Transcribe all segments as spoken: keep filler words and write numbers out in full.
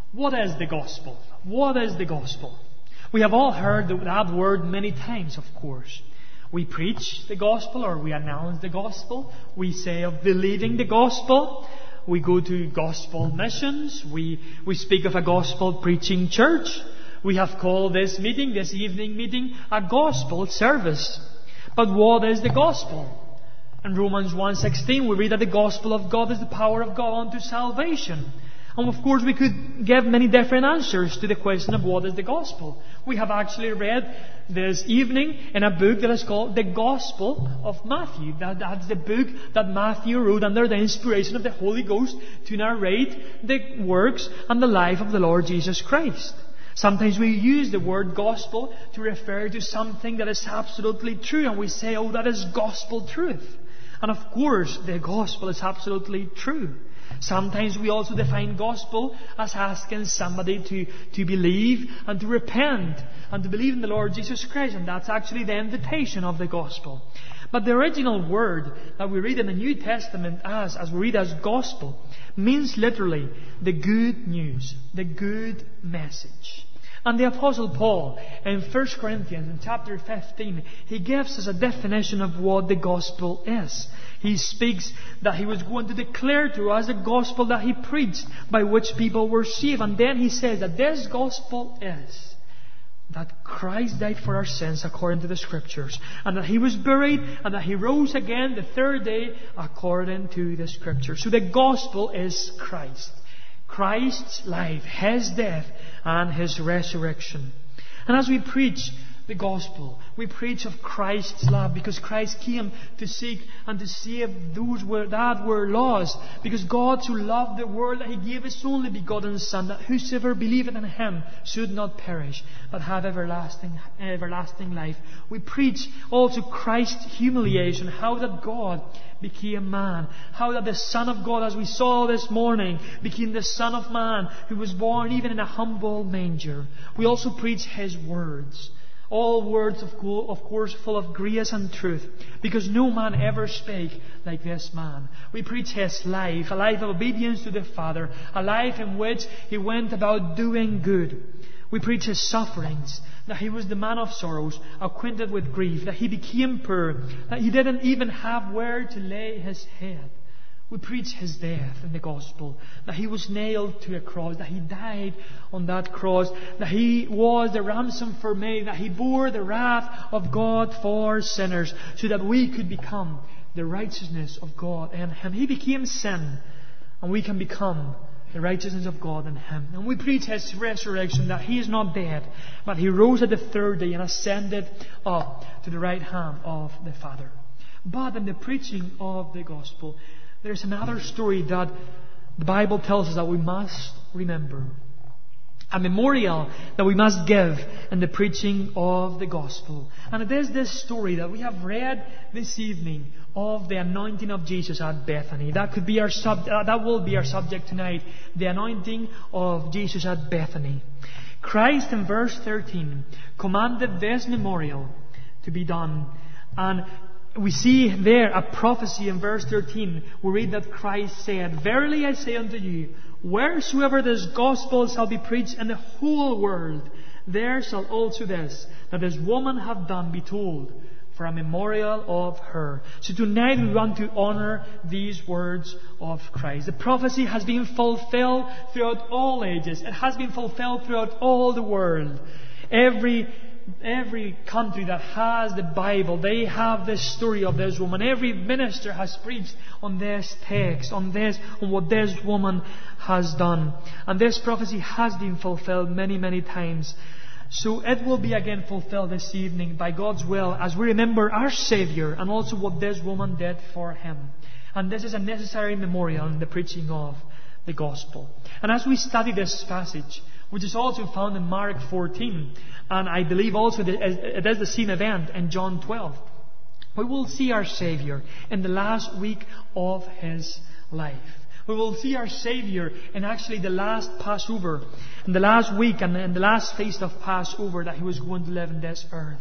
What is the gospel? What is the gospel? We have all heard that word many times, of course. We preach the gospel, or we announce the gospel. We say of believing the gospel. We go to gospel missions. We, we speak of a gospel preaching church. We have called this meeting, this evening meeting, a gospel service. But what is the gospel? In Romans one sixteen we read that the gospel of God is the power of God unto salvation. And of course we could give many different answers to the question of what is the gospel. We have actually read this evening in a book that is called The Gospel of Matthew. That, that's the book that Matthew wrote under the inspiration of the Holy Ghost to narrate the works and the life of the Lord Jesus Christ. Sometimes we use the word gospel to refer to something that is absolutely true, and we say, oh, that is gospel truth. And of course, the gospel is absolutely true. Sometimes we also define gospel as asking somebody to, to believe and to repent and to believe in the Lord Jesus Christ. And that's actually the invitation of the gospel. But the original word that we read in the New Testament as, as we read as gospel, means literally the good news, the good message. And the Apostle Paul, in First Corinthians, in chapter fifteen, he gives us a definition of what the gospel is. He speaks that he was going to declare to us the gospel that he preached, by which people were saved. And then he says that this gospel is that Christ died for our sins according to the Scriptures, and that He was buried, and that He rose again the third day according to the Scriptures. So the gospel is Christ. Christ's life, His death, and His resurrection. And as we preach the gospel, we preach of Christ's love, because Christ came to seek and to save those that were lost. Because God so loved the world that He gave His only begotten Son, that whosoever believeth in Him should not perish, but have everlasting, everlasting life. We preach also Christ's humiliation, how that God became man, how that the Son of God, as we saw this morning, became the Son of Man, who was born even in a humble manger. We also preach His words. All words, of course, full of grace and truth, because no man ever spake like this man. We preach His life, a life of obedience to the Father, a life in which He went about doing good. We preach His sufferings, that He was the man of sorrows, acquainted with grief, that He became poor, that He didn't even have where to lay His head. We preach His death in the gospel, that He was nailed to a cross, that He died on that cross, that He was the ransom for many, that He bore the wrath of God for sinners, so that we could become the righteousness of God in Him. He became sin, and we can become the righteousness of God in Him. And we preach His resurrection, that He is not dead, but He rose at the third day and ascended up to the right hand of the Father. But in the preaching of the gospel, there's another story that the Bible tells us that we must remember. A memorial that we must give in the preaching of the gospel. And it is this story that we have read this evening of the anointing of Jesus at Bethany. That could be our sub- uh, that will be our subject tonight. The anointing of Jesus at Bethany. Christ in verse thirteen commanded this memorial to be done. And we see there a prophecy in verse thirteen. We read that Christ said, "Verily I say unto you, wheresoever this gospel shall be preached in the whole world, there shall also this, that this woman hath done, be told, for a memorial of her." So tonight we want to honor these words of Christ. The prophecy has been fulfilled throughout all ages. It has been fulfilled throughout all the world. Every Every country that has the Bible, they have this story of this woman. Every minister has preached on this text, on this, on what this woman has done. And this prophecy has been fulfilled many, many times. So it will be again fulfilled this evening by God's will, as we remember our Saviour and also what this woman did for Him. And this is a necessary memorial in the preaching of the gospel. And as we study this passage, which is also found in Mark fourteen, and I believe also that it is the same event in John twelve, we will see our Saviour in the last week of His life. We will see our Saviour in actually the last Passover, in the last week and in the last feast of Passover that He was going to live in this earth.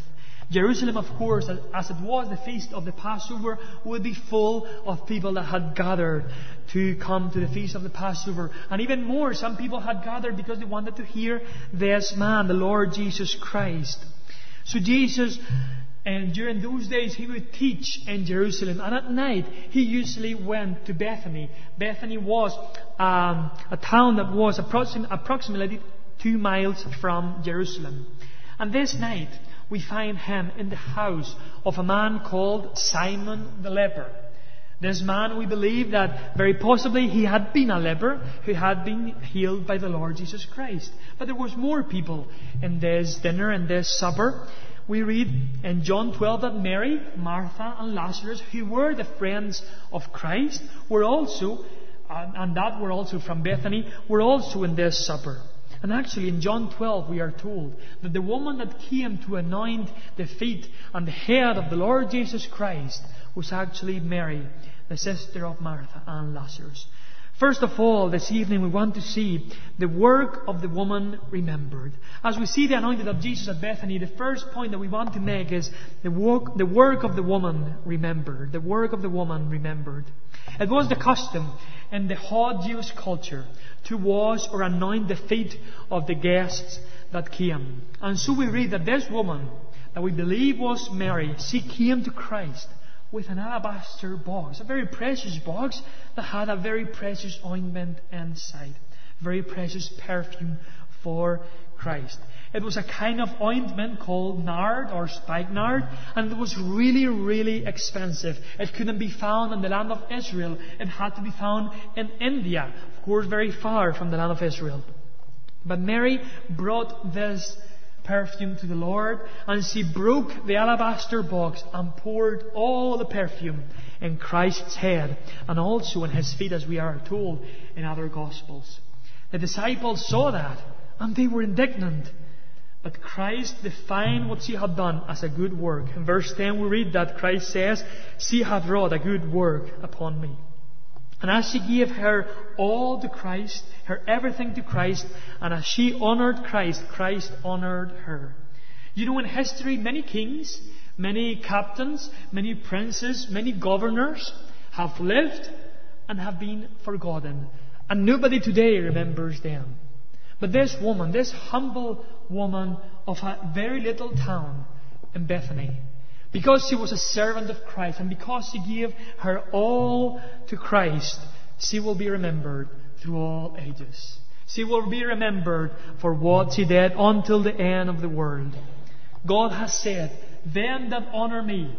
Jerusalem, of course, as it was the feast of the Passover, would be full of people that had gathered to come to the feast of the Passover. And even more, some people had gathered because they wanted to hear this man, the Lord Jesus Christ. So Jesus, and during those days, He would teach in Jerusalem. And at night, He usually went to Bethany. Bethany was um, a town that was approxim- approximately two miles from Jerusalem. And this night, we find Him in the house of a man called Simon the leper. This man, we believe that very possibly he had been a leper who had been healed by the Lord Jesus Christ. But there was more people in this dinner, in this supper. We read in John twelve that Mary, Martha and Lazarus, who were the friends of Christ, were also, and that were also from Bethany, were also in this supper. And actually in John twelve we are told that the woman that came to anoint the feet and the head of the Lord Jesus Christ was actually Mary, the sister of Martha and Lazarus. First of all, this evening we want to see the work of the woman remembered. As we see the anointing of Jesus at Bethany, the first point that we want to make is the work, the work of the woman remembered. The work of the woman remembered. It was the custom in the hot Jewish culture to wash or anoint the feet of the guests that came. And so we read that this woman, that we believe was Mary, she came to Christ with an alabaster box, a very precious box that had a very precious ointment inside, very precious perfume for Christ. It was a kind of ointment called nard or spikenard, and it was really, really expensive. It couldn't be found in the land of Israel. It had to be found in India, of course very far from the land of Israel. But Mary brought this perfume to the Lord, and she broke the alabaster box and poured all the perfume in Christ's head and also in His feet, as we are told in other Gospels. The disciples saw that and they were indignant. But Christ defined what she had done as a good work. In verse ten we read that Christ says, "She hath wrought a good work upon me." And as she gave her all to Christ, her everything to Christ, and as she honoured Christ, Christ honoured her. You know, in history, many kings, many captains, many princes, many governors have lived and have been forgotten. And nobody today remembers them. But this woman, this humble woman of a very little town in Bethany, because she was a servant of Christ and because she gave her all to Christ, she will be remembered through all ages. She will be remembered for what she did until the end of the world. God has said, "Them that honour me,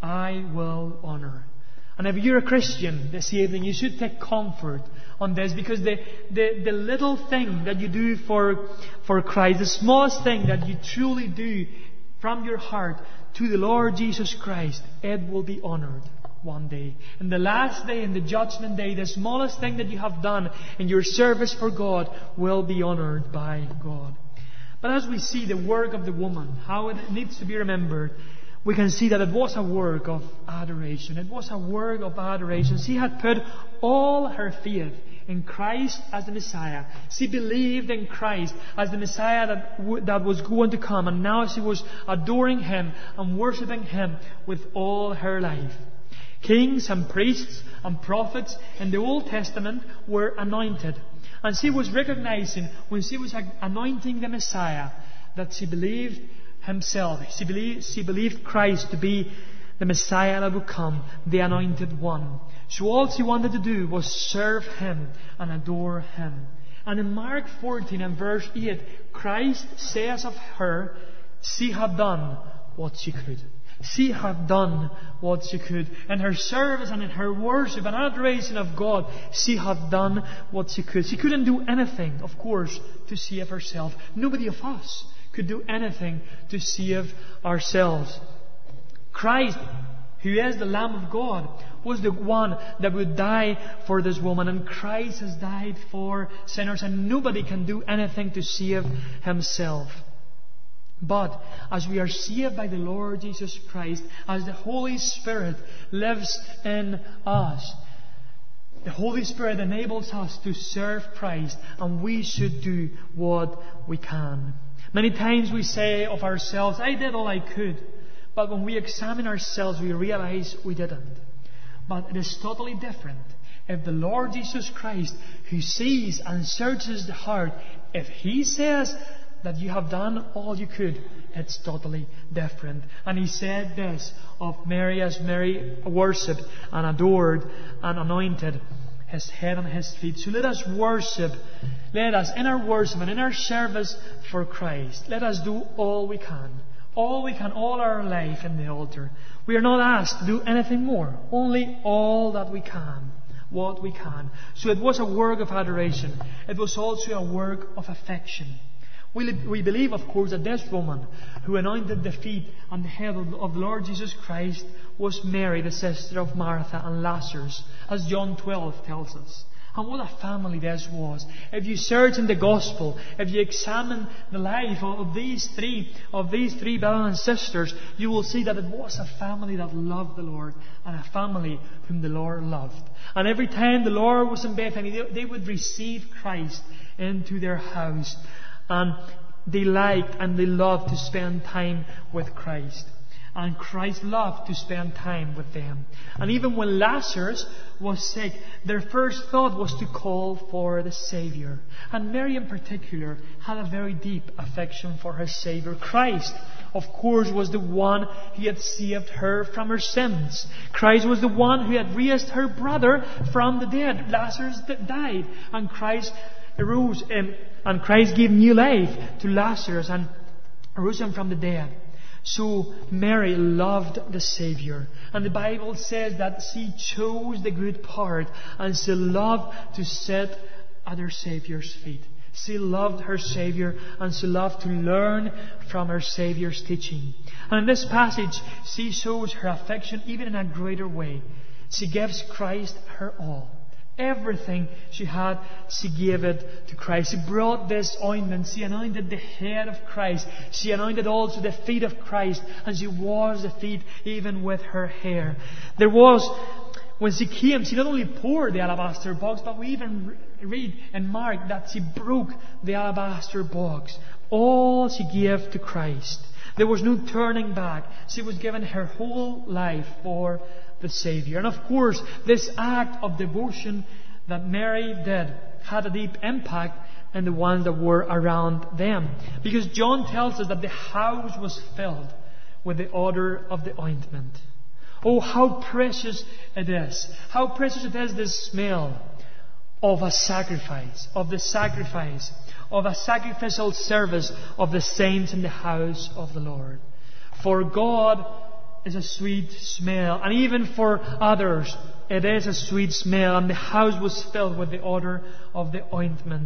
I will honour." And if you're a Christian this evening, you should take comfort on this, because the, the, the little thing that you do for, for Christ, the smallest thing that you truly do from your heart to the Lord Jesus Christ, it will be honoured one day. In the last day, in the judgment day, the smallest thing that you have done in your service for God will be honoured by God. But as we see the work of the woman, how it needs to be remembered, we can see that it was a work of adoration. It was a work of adoration. She had put all her faith in Christ as the Messiah. She believed in Christ as the Messiah that, w- that was going to come. And now she was adoring Him and worshipping Him with all her life. Kings and priests and prophets in the Old Testament were anointed. And she was recognizing, when she was anointing the Messiah, that she believed Himself. She believed, she believed Christ to be the Messiah that would come, the Anointed One. So all she wanted to do was serve Him and adore Him. And in Mark fourteen and verse eight, Christ says of her, "She had done what she could." She had done what she could. In her service and in her worship and adoration of God, she had done what she could. She couldn't do anything, of course, to save herself. Nobody of us could do anything to save ourselves. Christ, who is the Lamb of God, was the one that would die for this woman. And Christ has died for sinners, and nobody can do anything to save himself. But as we are saved by the Lord Jesus Christ, as the Holy Spirit lives in us, the Holy Spirit enables us to serve Christ, and we should do what we can. Many times we say of ourselves, "I did all I could." But when we examine ourselves, we realize we didn't. But it is totally different if the Lord Jesus Christ, who sees and searches the heart, if He says that you have done all you could, it's totally different. And He said this of Mary as Mary worshipped and adored and anointed His head and His feet. So let us worship. Let us, in our worship and in our service for Christ, let us do all we can. All we can, all our life in the altar. We are not asked to do anything more. Only all that we can. What we can. So it was a work of adoration. It was also a work of affection. We, we believe, of course, that this woman who anointed the feet and the head of, of the Lord Jesus Christ was Mary, the sister of Martha and Lazarus, as John twelve tells us. And what a family this was. If you search in the Gospel, if you examine the life of these three, of these three brothers and sisters, you will see that it was a family that loved the Lord and a family whom the Lord loved. And every time the Lord was in Bethany, they, they would receive Christ into their house. And they liked and they loved to spend time with Christ. And Christ loved to spend time with them. And even when Lazarus was sick, their first thought was to call for the Savior. And Mary in particular had a very deep affection for her Savior. Christ, of course, was the one who had saved her from her sins. Christ was the one who had raised her brother from the dead. Lazarus died, and Christ arose, um, and Christ gave new life to Lazarus and arose him from the dead. So Mary loved the Savior. And the Bible says that she chose the good part and she loved to sit at her Saviour's feet. She loved her Savior and she loved to learn from her Savior's teaching. And in this passage, she shows her affection even in a greater way. She gives Christ her all. Everything she had, she gave it to Christ. She brought this ointment. She anointed the head of Christ. She anointed also the feet of Christ. And she washed the feet even with her hair. There was, when she came, she not only poured the alabaster box, but we even read in Mark that she broke the alabaster box. All she gave to Christ. There was no turning back. She was given her whole life for the Savior. And of course, this act of devotion that Mary did had a deep impact on the ones that were around them. Because John tells us that the house was filled with the odor of the ointment. Oh, how precious it is. How precious it is, this smell of a sacrifice, of the sacrifice, of a sacrificial service of the saints in the house of the Lord. For God is a sweet smell, and even for others it is a sweet smell, and the house was filled with the odor of the ointment.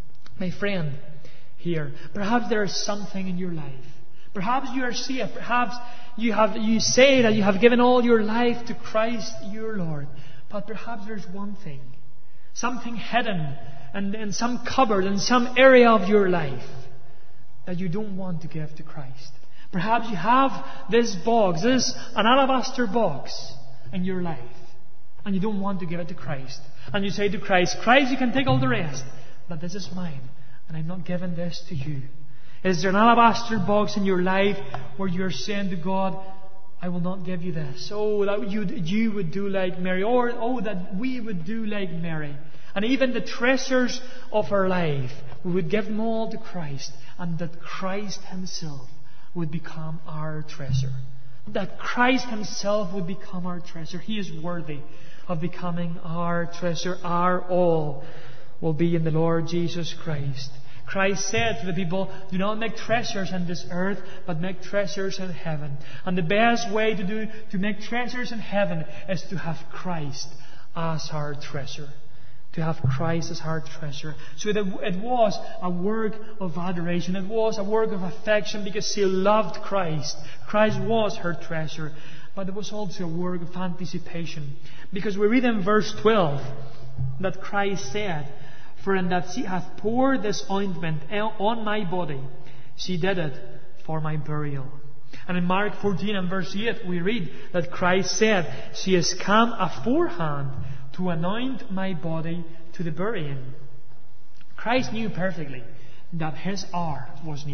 My friend, here, perhaps there is something in your life. Perhaps you are saved. Perhaps you have you say that you have given all your life to Christ your Lord. But perhaps there's one thing, something hidden and in some cupboard, in some area of your life that you don't want to give to Christ. Perhaps you have this box, this an alabaster box in your life, and you don't want to give it to Christ. And you say to Christ, Christ, you can take all the rest, but this is mine, and I'm not giving this to you. Is there an alabaster box in your life where you're saying to God, I will not give you this? Oh, that you, you would do like Mary, or oh, that we would do like Mary. And even the treasures of our life, we would give them all to Christ, and that Christ Himself would become our treasure. That Christ Himself would become our treasure. He is worthy of becoming our treasure. Our all will be in the Lord Jesus Christ. Christ said to the people, do not make treasures in this earth, but make treasures in heaven. And the best way to do to make treasures in heaven is to have Christ as our treasure. To have Christ as our treasure. So it, it was a work of adoration. It was a work of affection because she loved Christ. Christ was her treasure. But it was also a work of anticipation. Because we read in verse twelve that Christ said, for in that she hath poured this ointment on my body, she did it for my burial. And in Mark fourteen and verse eight we read that Christ said, she is come aforehand to anoint my body to the burying. Christ knew perfectly that His hour was near.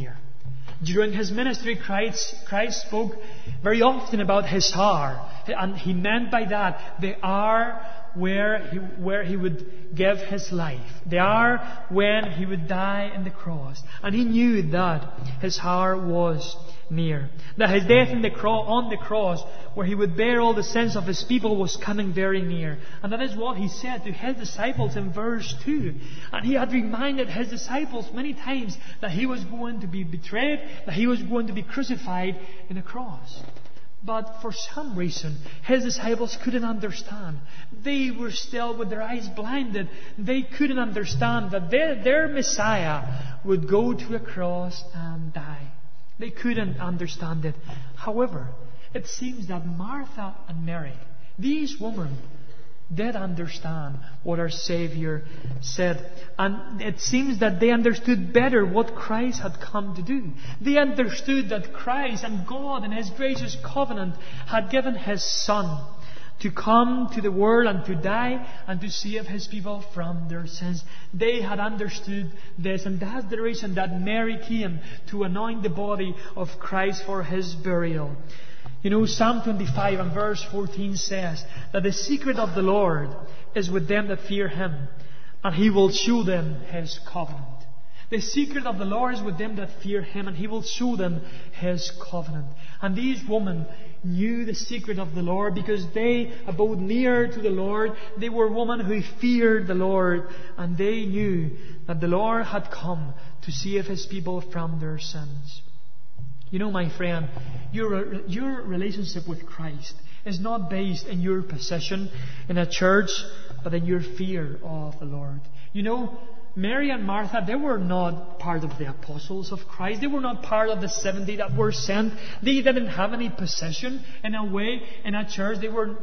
During his ministry, Christ, Christ spoke very often about his hour. And he meant by that the hour where he, where he would give his life. The hour when he would die on the cross. And he knew that his hour was near. That his death on the, cro- on the cross, where he would bear all the sins of his people, was coming very near. And that is what he said to his disciples in verse two. And he had reminded his disciples many times that he was going to be betrayed, that he was going to be crucified in a cross. But for some reason, his disciples couldn't understand. They were still with their eyes blinded. They couldn't understand that their, their Messiah would go to a cross and die. They couldn't understand it. However, it seems that Martha and Mary, these women, did understand what our Savior said. And it seems that they understood better what Christ had come to do. They understood that Christ and God in His gracious covenant had given His Son to come to the world and to die and to save His people from their sins. They had understood this, and that's the reason that Mary came to anoint the body of Christ for His burial. You know, Psalm twenty-five and verse fourteen says that the secret of the Lord is with them that fear Him, and He will show them His covenant. The secret of the Lord is with them that fear Him, and He will show them His covenant. And these women knew the secret of the Lord because they abode near to the Lord. They were women who feared the Lord, and they knew that the Lord had come to save His people from their sins. You know, my friend, your, your relationship with Christ is not based in your position in a church, but in your fear of the Lord. You know, Mary and Martha, they were not part of the apostles of Christ. They were not part of the seventy that were sent. They didn't have any position in a way in a church. They were,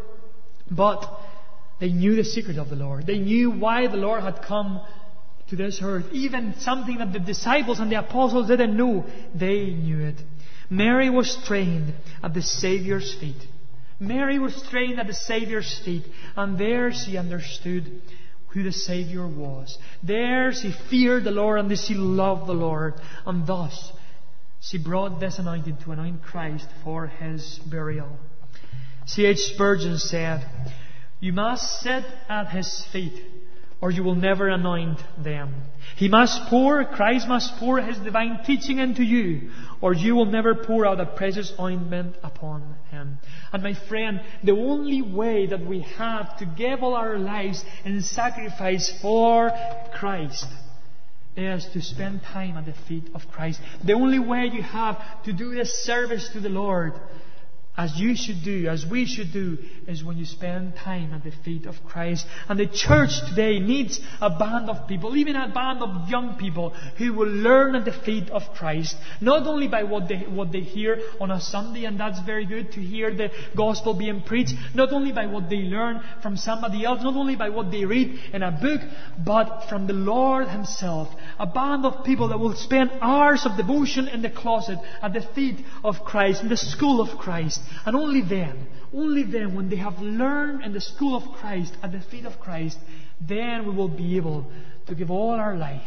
but they knew the secret of the Lord. They knew why the Lord had come to this earth. Even something that the disciples and the apostles didn't know, they knew it. Mary was trained at the Saviour's feet. Mary was trained at the Saviour's feet, and there she understood who the Saviour was. There she feared the Lord, and she loved the Lord, and thus she brought this anointing to anoint Christ for His burial. C H Spurgeon said, "You must sit at His feet, or you will never anoint them. He must pour, Christ must pour His divine teaching into you, or you will never pour out a precious ointment upon Him." And my friend, the only way that we have to give all our lives in sacrifice for Christ is to spend time at the feet of Christ. The only way you have to do this service to the Lord, as you should do, as we should do, is when you spend time at the feet of Christ. And the church today needs a band of people, even a band of young people, who will learn at the feet of Christ. Not only by what they, what they hear on a Sunday, and that's very good to hear the gospel being preached. Not only by what they learn from somebody else, not only by what they read in a book, but from the Lord Himself. A band of people that will spend hours of devotion in the closet at the feet of Christ, in the school of Christ. And only then, only then, when they have learned in the school of Christ, at the feet of Christ, then we will be able to give all our life,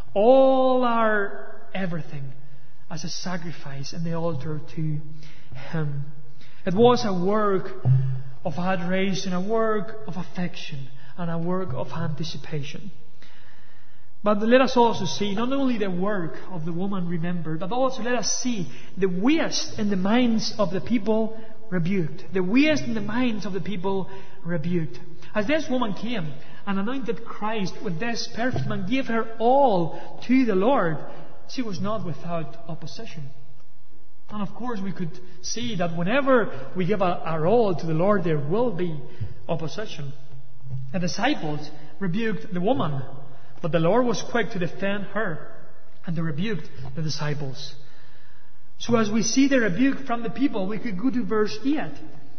all our everything, as a sacrifice in the altar to Him. It was a work of adoration, a work of affection, and a work of anticipation. But let us also see not only the work of the woman remembered, but also let us see the waste in the minds of the people rebuked. The waste in the minds of the people rebuked. As this woman came and anointed Christ with this perfume and gave her all to the Lord, she was not without opposition. And of course we could see that whenever we give our all to the Lord, there will be opposition. The disciples rebuked the woman, but the Lord was quick to defend her, and they rebuked the disciples. So as we see the rebuke from the people, we could go to verse eight.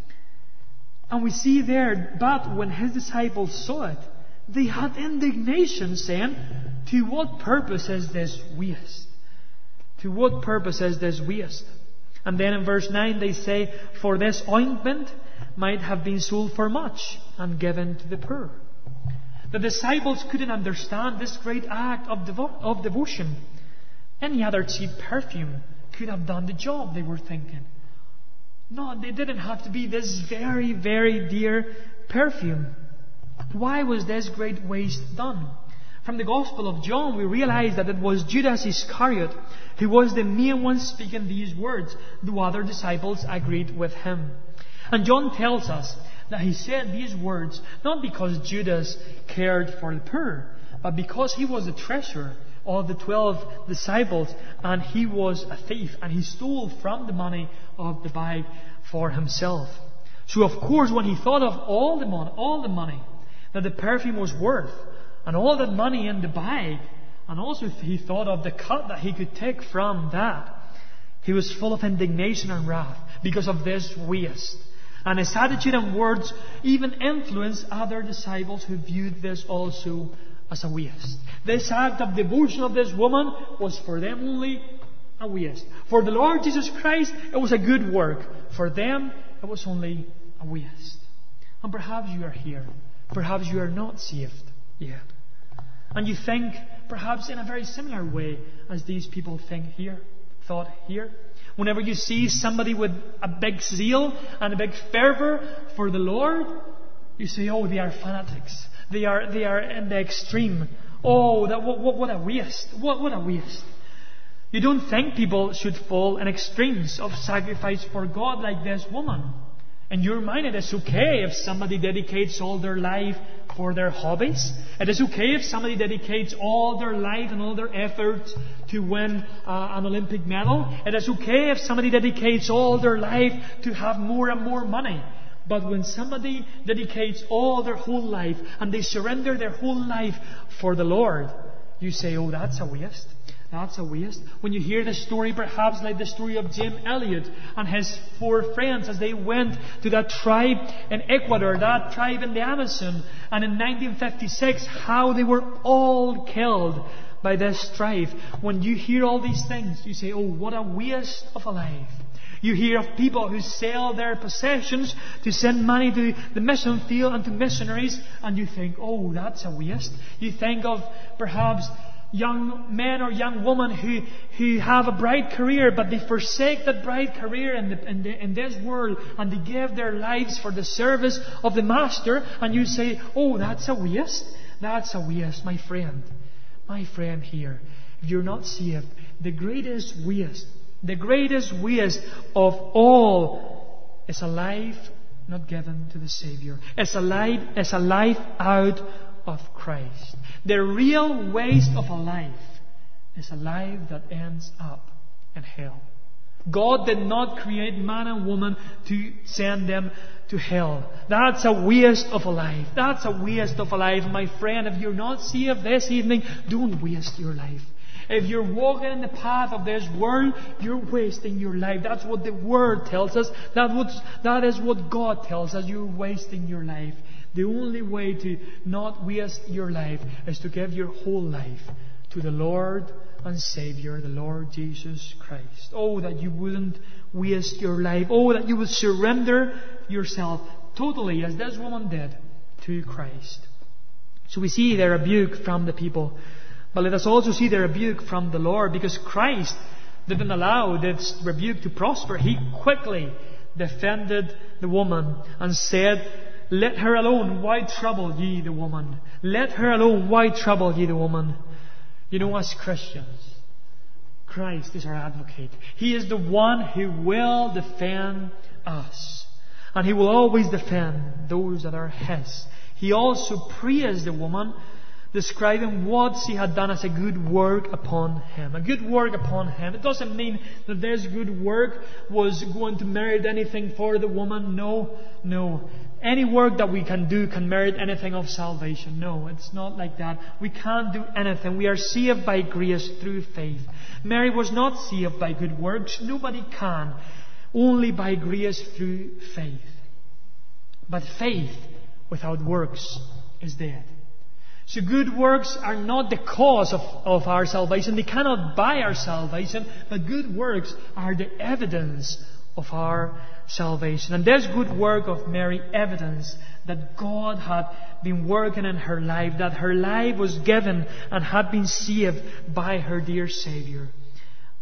And we see there, but when His disciples saw it, they had indignation, saying, "To what purpose is this waste? To what purpose is this waste?" And then in verse nine they say, "For this ointment might have been sold for much and given to the poor." The disciples couldn't understand this great act of, devo- of devotion. Any other cheap perfume could have done the job, they were thinking. No, they didn't have to be this very, very dear perfume. Why was this great waste done? From the Gospel of John, we realize that it was Judas Iscariot who was the main one speaking these words. The other disciples agreed with him. And John tells us that he said these words not because Judas cared for the poor, but because he was the treasurer of the twelve disciples, and he was a thief, and he stole from the money of the bag for himself. So of course, when he thought of all the money, all the money that the perfume was worth, and all that money in the bag, and also he thought of the cut that he could take from that, he was full of indignation and wrath because of this waste. And his attitude and words even influenced other disciples who viewed this also as a waste. This act of devotion of this woman was for them only a waste. For the Lord Jesus Christ, it was a good work. For them, it was only a waste. And perhaps you are here. Perhaps you are not saved yet. And you think, perhaps in a very similar way as these people think here, thought here. Whenever you see somebody with a big zeal and a big fervour for the Lord, you say, oh, they are fanatics. They are they are in the extreme. Oh, that what, what, what a waste. What, what a waste. You don't think people should fall in extremes of sacrifice for God like this woman. In your mind, it is okay if somebody dedicates all their life for their hobbies. It is okay if somebody dedicates all their life and all their efforts to win uh, an Olympic medal. It is okay if somebody dedicates all their life to have more and more money. But when somebody dedicates all their whole life and they surrender their whole life for the Lord, you say, oh, that's a waste. That's a waste. When you hear the story, perhaps like the story of Jim Elliot and his four friends as they went to that tribe in Ecuador, that tribe in the Amazon, and in nineteen fifty-six, how they were all killed by this strife. When you hear all these things, you say, oh, what a waste of a life. You hear of people who sell their possessions to send money to the mission field and to missionaries, and you think, oh, that's a waste. You think of perhaps young men or young women who, who have a bright career, but they forsake that bright career in, the, in, the, in this world, and they give their lives for the service of the Master, and you say, oh, that's a waste. That's a waste, my friend. My friend here, if you're not saved, the greatest waste, the greatest waste of all is a life not given to the Savior. It's a life, it's a life out of Christ. The real waste of a life is a life that ends up in hell. God did not create man and woman to send them to hell. That's a waste of a life. That's a waste of a life. My friend, if you're not saved this evening, don't waste your life. If you're walking in the path of this world, you're wasting your life. That's what the Word tells us. That, what, that is what God tells us. You're wasting your life. The only way to not waste your life is to give your whole life to the Lord and Savior, the Lord Jesus Christ. Oh, that you wouldn't waste your life. Oh, that you would surrender yourself totally, as this woman did, to Christ. So we see the rebuke from the people. But let us also see the rebuke from the Lord, because Christ didn't allow this rebuke to prosper. He quickly defended the woman and said, let her alone, why trouble ye the woman? Let her alone, why trouble ye the woman? You know, as Christians, Christ is our advocate. He is the one who will defend us. And He will always defend those that are His. He also praised the woman, describing what she had done as a good work upon Him. A good work upon Him. It doesn't mean that this good work was going to merit anything for the woman. No, no. Any work that we can do can merit anything of salvation. No, it's not like that. We can't do anything. We are saved by grace through faith. Mary was not saved by good works. Nobody can. Only by grace through faith. But faith without works is dead. So good works are not the cause of, of our salvation. They cannot buy our salvation. But good works are the evidence of our salvation. And this good work of Mary evidence that God had been working in her life, that her life was given and had been saved by her dear Saviour.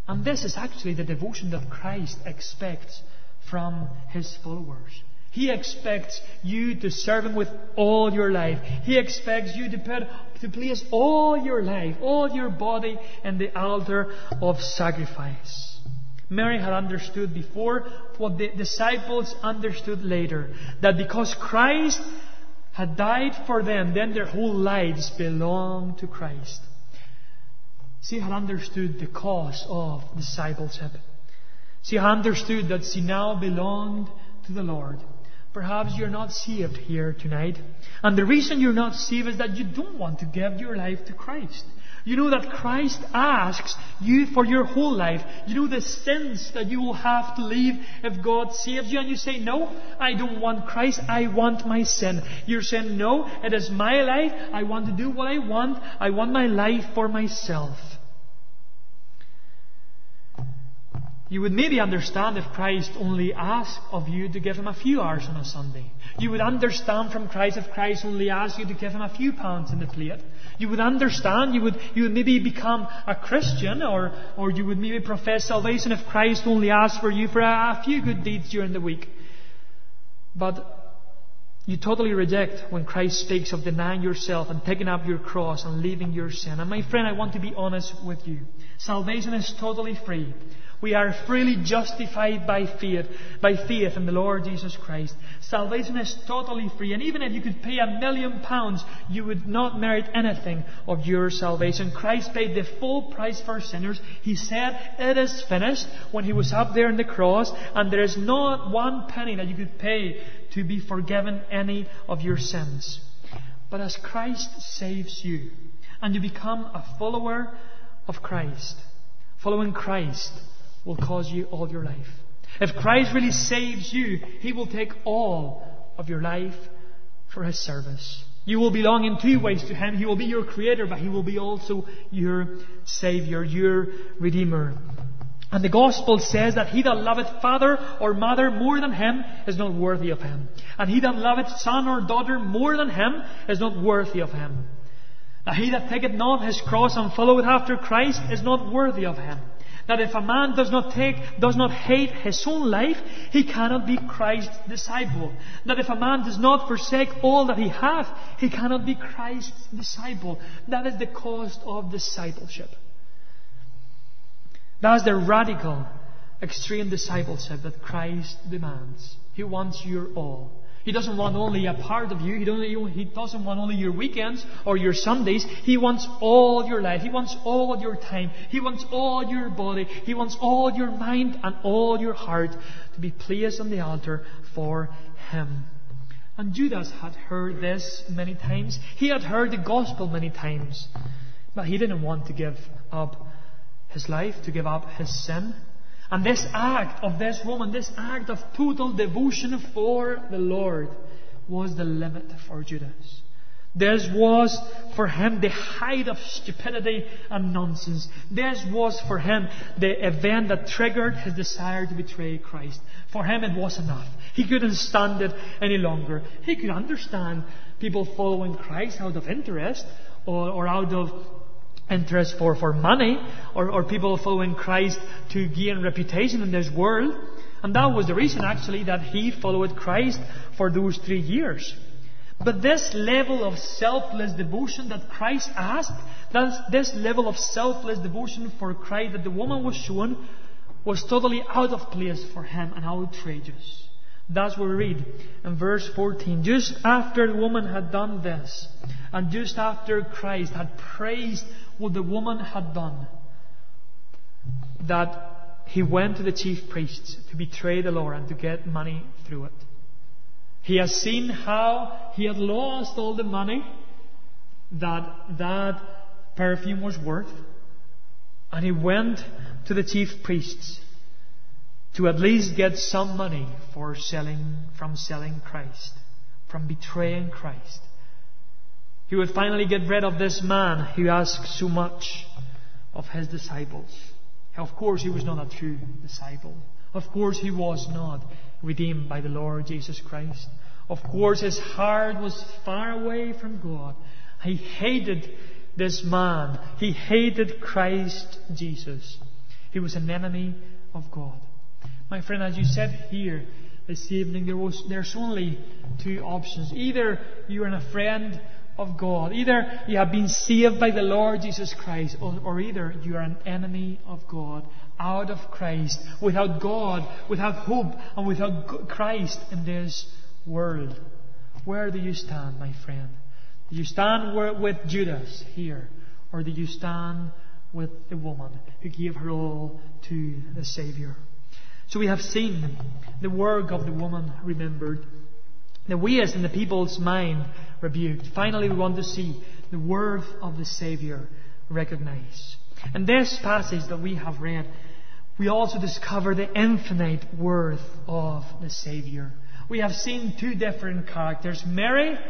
And this is actually the devotion that Christ expects from His followers. He expects you to serve Him with all your life. He expects you to put, to place all your life, all your body in the altar of sacrifice. Mary had understood before what the disciples understood later, that because Christ had died for them, then their whole lives belong to Christ. She had understood the cause of discipleship. She had understood that she now belonged to the Lord. Perhaps you're not saved here tonight. And the reason you're not saved is that you don't want to give your life to Christ. You know that Christ asks you for your whole life. You know the sins that you will have to leave if God saves you. And you say, no, I don't want Christ. I want my sin. You're saying, no, it is my life. I want to do what I want. I want my life for myself. You would maybe understand if Christ only asked of you to give Him a few hours on a Sunday. You would understand from Christ if Christ only asked you to give Him a few pounds in the plate. You would understand, you would, you would maybe become a Christian, or, or you would maybe profess salvation if Christ only asked for you for a, a few good deeds during the week. But you totally reject when Christ speaks of denying yourself and taking up your cross and leaving your sin. And my friend, I want to be honest with you. Salvation is totally free. We are freely justified by faith, by faith in the Lord Jesus Christ. Salvation is totally free. And even if you could pay a million pounds, you would not merit anything of your salvation. Christ paid the full price for sinners. He said, it is finished, when He was up there on the cross. And there is not one penny that you could pay to be forgiven any of your sins. But as Christ saves you, and you become a follower of Christ, following Christ will cause you all your life. If Christ really saves you, He will take all of your life for His service. You will belong in two ways to Him. He will be your Creator, but He will be also your Saviour, your Redeemer. And the Gospel says that he that loveth father or mother more than him is not worthy of Him. And he that loveth son or daughter more than him is not worthy of Him. Now he that taketh not his cross and followeth after Christ is not worthy of Him. That if a man does not take, does not hate his own life, he cannot be Christ's disciple. That if a man does not forsake all that he hath, he cannot be Christ's disciple. That is the cost of discipleship. That is the radical, extreme discipleship that Christ demands. He wants your all. He doesn't want only a part of you. He doesn't, he doesn't want only your weekends or your Sundays. He wants all your life. He wants all your time. He wants all your body. He wants all your mind and all your heart to be placed on the altar for Him. And Judas had heard this many times. He had heard the gospel many times. But he didn't want to give up his life, to give up his sin. And this act of this woman, this act of total devotion for the Lord, was the limit for Judas. This was for him the height of stupidity and nonsense. This was for him the event that triggered his desire to betray Christ. For him it was enough. He couldn't stand it any longer. He could understand people following Christ out of interest or, or out of interest for, for money, or, or people following Christ to gain reputation in this world. And that was the reason actually that he followed Christ for those three years. But this level of selfless devotion that Christ asked, that this level of selfless devotion for Christ that the woman was shown, was totally out of place for him and outrageous. That's what we read in verse fourteen. Just after the woman had done this, and just after Christ had praised what the woman had done, that he went to the chief priests to betray the Lord and to get money through it. He has seen how he had lost all the money that that perfume was worth, and he went to the chief priests to at least get some money for selling, from selling Christ, from betraying Christ. He would finally get rid of this man who asked so much of his disciples. Of course, he was not a true disciple. Of course, he was not redeemed by the Lord Jesus Christ. Of course, his heart was far away from God. He hated this man. He hated Christ Jesus. He was an enemy of God. My friend, as you said here this evening, there was there's only two options. Either you are a friend of God, either you have been saved by the Lord Jesus Christ, or, or either you are an enemy of God, out of Christ, without God, without hope, and without Christ in this world. Where do you stand, my friend? Do you stand with Judas here, or do you stand with the woman who gave her all to the Saviour? So we have seen the work of the woman remembered, the ways in the people's mind rebuked. Finally, we want to see the worth of the Saviour recognized. In this passage that we have read, we also discover the infinite worth of the Saviour. We have seen two different characters, Mary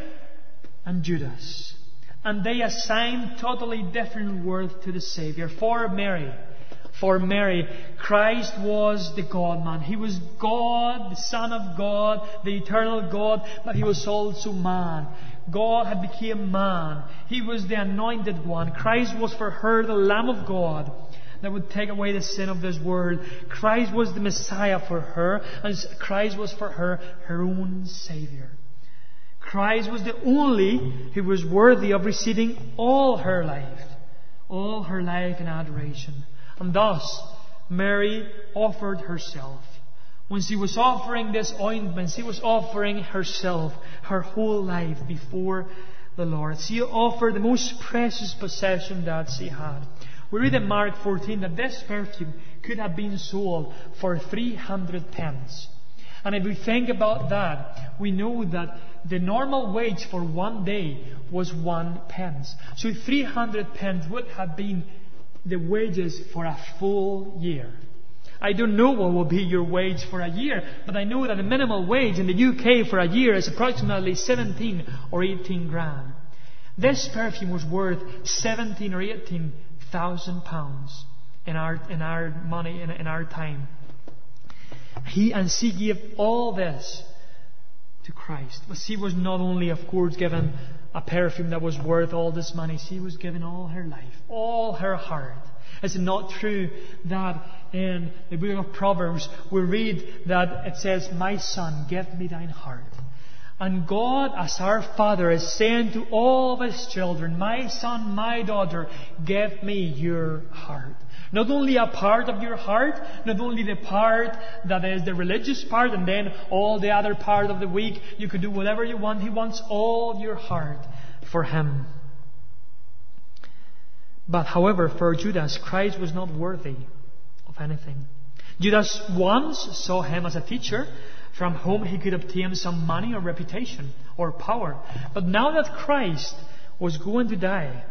and Judas. And they assign totally different worth to the Saviour. For Mary, For Mary, Christ was the God-man. He was God, the Son of God, the eternal God, but He was also man. God had become man. He was the anointed one. Christ was for her the Lamb of God that would take away the sin of this world. Christ was the Messiah for her, and Christ was for her her own Saviour. Christ was the only who was worthy of receiving all her life, all her life in adoration. And thus, Mary offered herself. When she was offering this ointment, she was offering herself, her whole life before the Lord. She offered the most precious possession that she had. We read in Mark fourteen that this perfume could have been sold for three hundred pence. And if we think about that, we know that the normal wage for one day was one pence. So three hundred pence would have been the wages for a full year. I don't know what will be your wage for a year, but I know that the minimum wage in the U K for a year is approximately seventeen or eighteen grand. This perfume was worth seventeen or eighteen thousand pounds in our in our money in, in our time. He and she gave all this to Christ. But she was not only, of course, given a perfume that was worth all this money. She was given all her life, all her heart. Is it not true that in the book of Proverbs we read that it says, "My son, give me thine heart." And God, as our Father, is saying to all of His children, "My son, my daughter, give me your heart." Not only a part of your heart, not only the part that is the religious part, and then all the other part of the week, you can do whatever you want. He wants all your heart for Him. But however, for Judas, Christ was not worthy of anything. Judas once saw Him as a teacher from whom he could obtain some money or reputation or power. But now that Christ was going to die,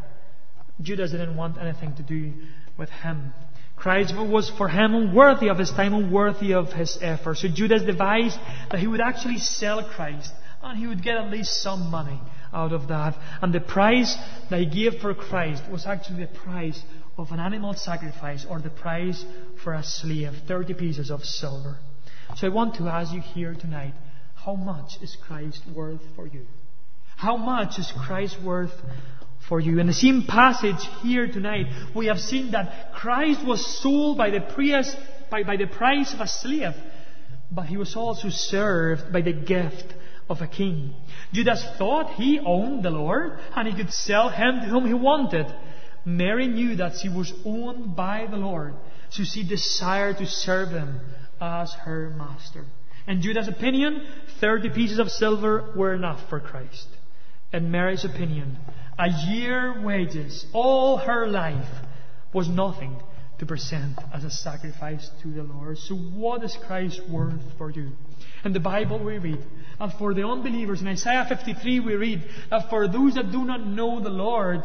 Judas didn't want anything to do with Him. Christ was for him unworthy of his time, unworthy of his effort. So Judas devised that he would actually sell Christ, and he would get at least some money out of that. And the price that he gave for Christ was actually the price of an animal sacrifice, or the price for a slave, thirty pieces of silver. So I want to ask you here tonight, how much is Christ worth for you? How much is Christ worth for you? In the same passage here tonight, we have seen that Christ was sold by the price, by, by the price of a slave, but He was also served by the gift of a king. Judas thought he owned the Lord, and he could sell Him to whom he wanted. Mary knew that she was owned by the Lord, so she desired to serve Him as her master. In Judas' opinion, thirty pieces of silver were enough for Christ. In Mary's opinion, a year's wages, all her life, was nothing to present as a sacrifice to the Lord. So what is Christ worth for you? In the Bible we read, and for the unbelievers, in Isaiah fifty-three we read, that for those that do not know the Lord,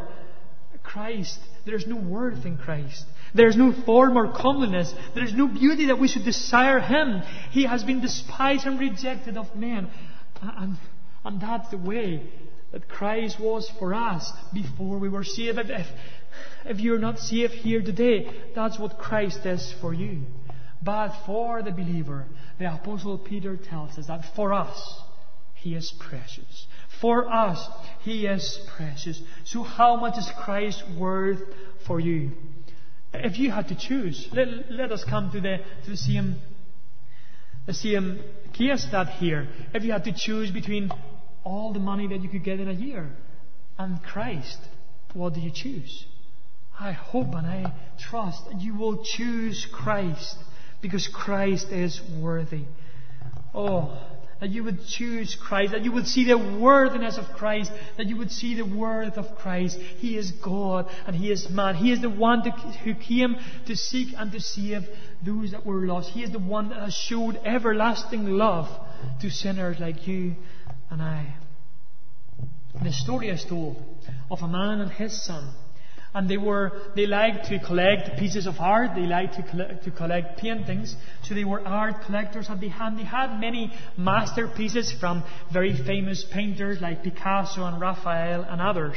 Christ, there is no worth in Christ. There is no form or comeliness. There is no beauty that we should desire Him. He has been despised and rejected of men. And, and that's the way that Christ was for us before we were saved. If, if you're not saved here today, that's what Christ is for you. But for the believer, the Apostle Peter tells us that for us, He is precious. For us, He is precious. So how much is Christ worth for you? if you had to choose, let, let us come to the to the same the same case that here. If you had to choose between all the money that you could get in a year and Christ, what do you choose? I hope and I trust that you will choose Christ, because Christ is worthy. Oh, that you would choose Christ, that you would see the worthiness of Christ, that you would see the worth of Christ. He is God and He is man. He is the one to, who came to seek and to save those that were lost. He is the one that has showed everlasting love to sinners like you and I. The story is told of a man and his son. And they were, they liked to collect pieces of art. They liked to collect, to collect paintings. So they were art collectors at the hand. They had many masterpieces from very famous painters like Picasso and Raphael and others.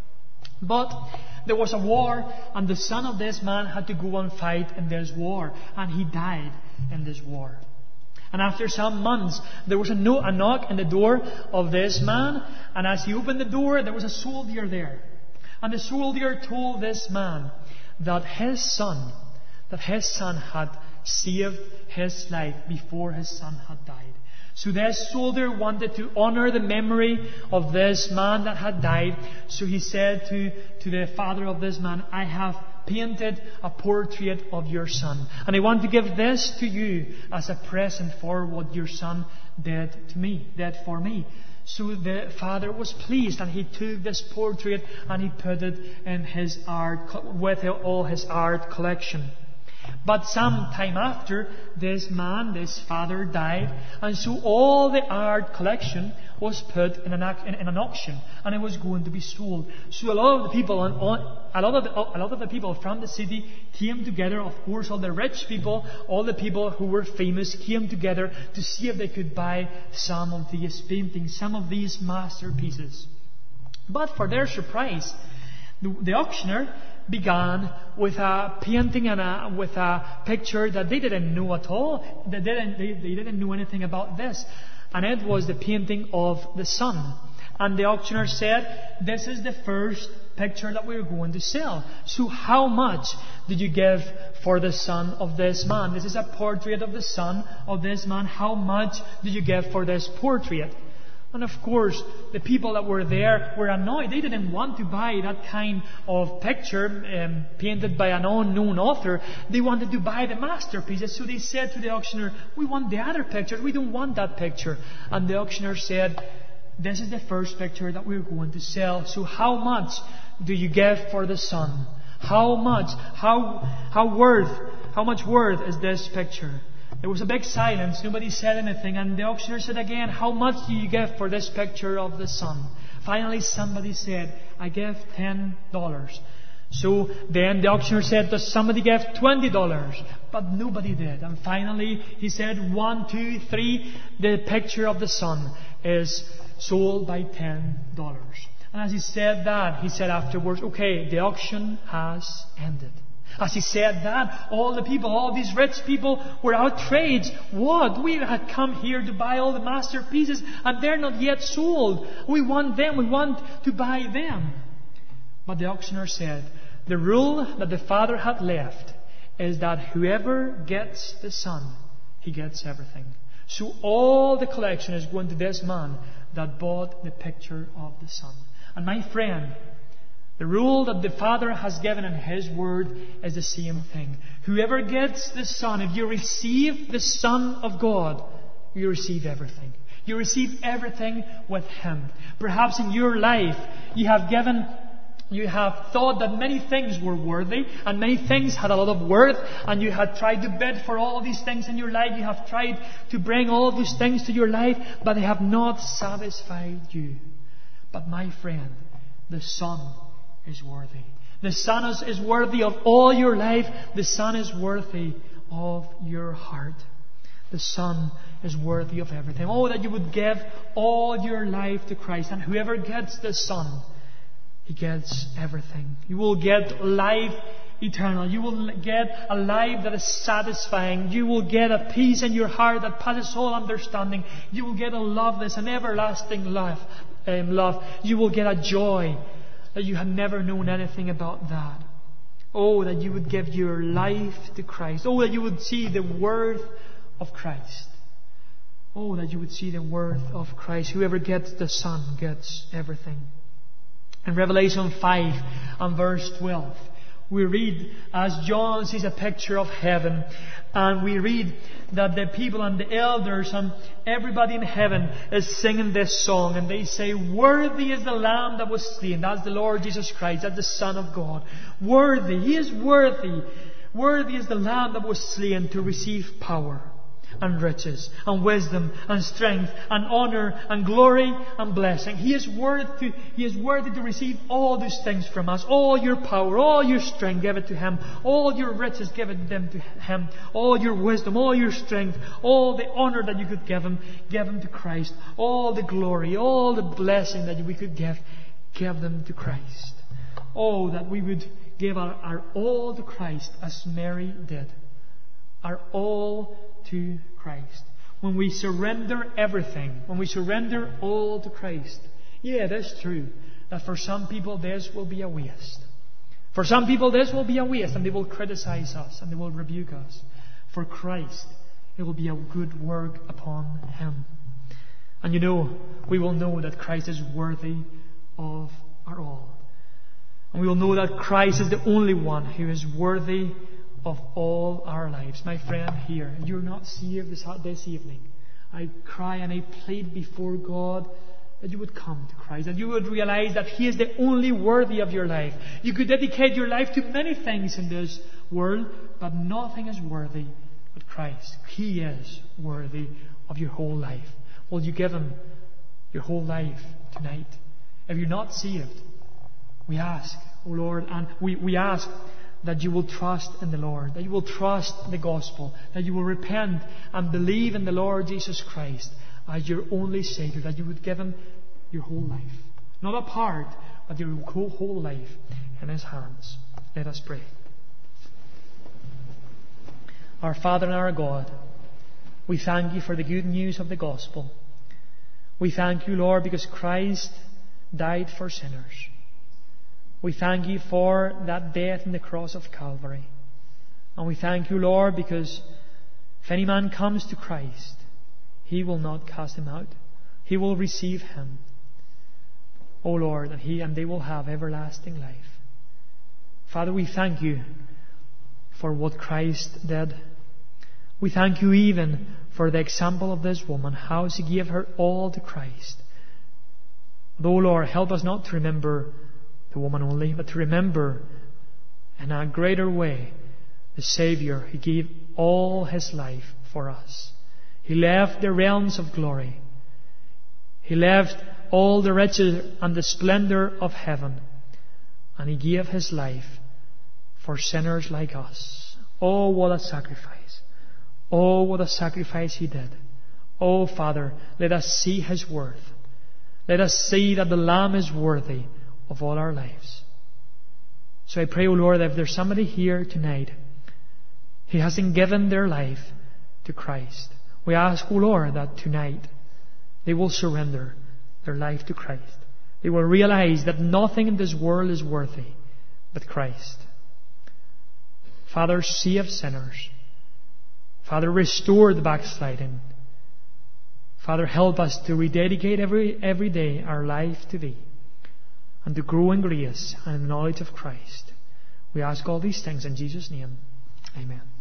But there was a war, and the son of this man had to go and fight in this war. And he died in this war. And after some months, there was a, no, a knock on the door of this man. And as he opened the door, there was a soldier there. And the soldier told this man that his son, that his son had saved his life before his son had died. So this soldier wanted to honor the memory of this man that had died. So he said to, to the father of this man, I have painted a portrait of your son. And I want to give this to you as a present for what your son did to me, did for me. So the father was pleased, and he took this portrait and he put it in his art, with all his art collection. But some time after, this man, this father, died, and so all the art collection was put in an, in, in an auction, and it was going to be sold. So a lot of the people, on, on, a lot of the, a lot of the people from the city came together. Of course, all the rich people, all the people who were famous came together to see if they could buy some of these paintings, some of these masterpieces. But for their surprise, the, the auctioneer began with a painting and a, with a picture that they didn't know at all. They didn't, they, they didn't know anything about this. And it was the painting of the sun. And the auctioneer said, this is the first picture that we're going to sell. So how much did you give for the son of this man? This is a portrait of the son of this man. How much did you give for this portrait? And of course, the people that were there were annoyed. They didn't want to buy that kind of picture um, painted by an unknown author. They wanted to buy the masterpieces. So they said to the auctioneer, we want the other pictures. We don't want that picture. And the auctioneer said, this is the first picture that we're going to sell. So how much do you give for the sun? How much? How, how worth? How much worth is this picture? There was a big silence. Nobody said anything. And the auctioneer said again, how much do you give for this picture of the sun? Finally, somebody said, I give ten dollars. So then the auctioneer said, does somebody give twenty dollars? But nobody did. And finally, he said, one, two, three. The picture of the sun is sold by ten dollars. And as he said that, he said afterwards, okay, the auction has ended. As he said that, all the people, all these rich people were outraged. What? We had come here to buy all the masterpieces and they're not yet sold. We want them. We want to buy them. But the auctioneer said, the rule that the father had left is that whoever gets the son, he gets everything. So all the collection is going to this man that bought the picture of the son. And my friend, the rule that the Father has given in His Word is the same thing. Whoever gets the Son, if you receive the Son of God, you receive everything. You receive everything with Him. Perhaps in your life, you have given, you have thought that many things were worthy, and many things had a lot of worth, and you had tried to bid for all of these things in your life. You have tried to bring all of these things to your life, but they have not satisfied you. But my friend, the Son is worthy. The Son is, is worthy of all your life. The Son is worthy of your heart. The Son is worthy of everything. Oh, that you would give all your life to Christ. And whoever gets the Son, he gets everything. You will get life eternal. You will get a life that is satisfying. You will get a peace in your heart that passes all understanding. You will get a love that's an everlasting love. Um, love. You will get a joy that you have never known anything about that. Oh, that you would give your life to Christ. Oh, that you would see the worth of Christ. Oh, that you would see the worth of Christ. Whoever gets the Son gets everything. In Revelation five and verse twelve, we read as John sees a picture of heaven, and we read that the people and the elders and everybody in heaven is singing this song, and they say, "Worthy is the Lamb that was slain." That's the Lord Jesus Christ. That's the Son of God. Worthy. He is worthy. Worthy is the Lamb that was slain to receive power and riches and wisdom and strength and honor and glory and blessing. He is worthy to, He is worthy to receive all these things from us. All your power, all your strength, give it to Him. All your riches, give it them to Him. All your wisdom, all your strength, all the honor that you could give Him, give Him to Christ. All the glory, all the blessing that we could give, give them to Christ. Oh, that we would give our, our all to Christ as Mary did. Our all to Christ. When we surrender everything, when we surrender all to Christ, yeah, it is true that for some people this will be a waste. For some people this will be a waste, and they will criticize us and they will rebuke us. For Christ, it will be a good work upon Him. And you know, we will know that Christ is worthy of our all. And we will know that Christ is the only one who is worthy of all our lives. My friend here, you're not saved this, this evening. I cry and I plead before God that you would come to Christ, that you would realize that He is the only worthy of your life. You could dedicate your life to many things in this world, but nothing is worthy but Christ. He is worthy of your whole life. Will you give Him your whole life tonight? If you're not saved, we ask, oh Lord, and we, we ask that you will trust in the Lord, that you will trust the gospel, that you will repent and believe in the Lord Jesus Christ as your only Savior, that you would give Him your whole life. Not a part, but your whole, whole life in His hands. Let us pray. Our Father and our God, we thank you for the good news of the gospel. We thank you, Lord, because Christ died for sinners. We thank you for that death on the cross of Calvary. And we thank you, Lord, because if any man comes to Christ, He will not cast him out. He will receive him. O Lord, and he and they will have everlasting life. Father, we thank you for what Christ did. We thank you even for the example of this woman, how she gave her all to Christ. Though, Lord, help us not to remember the woman only, but to remember in a greater way the Saviour who gave all His life for us. He left the realms of glory. He left all the riches and the splendour of heaven, and He gave His life for sinners like us. Oh, what a sacrifice! Oh, what a sacrifice He did! Oh, Father, let us see His worth. Let us see that the Lamb is worthy of all our lives. So I pray, O Lord, that if there's somebody here tonight who hasn't given their life to Christ, we ask, O Lord, that tonight they will surrender their life to Christ. They will realize that nothing in this world is worthy but Christ. Father, save sinners. Father, restore the backsliding. Father, help us to rededicate every, every day our life to Thee, and to grow in grace and in the knowledge of Christ. We ask all these things in Jesus' name. Amen.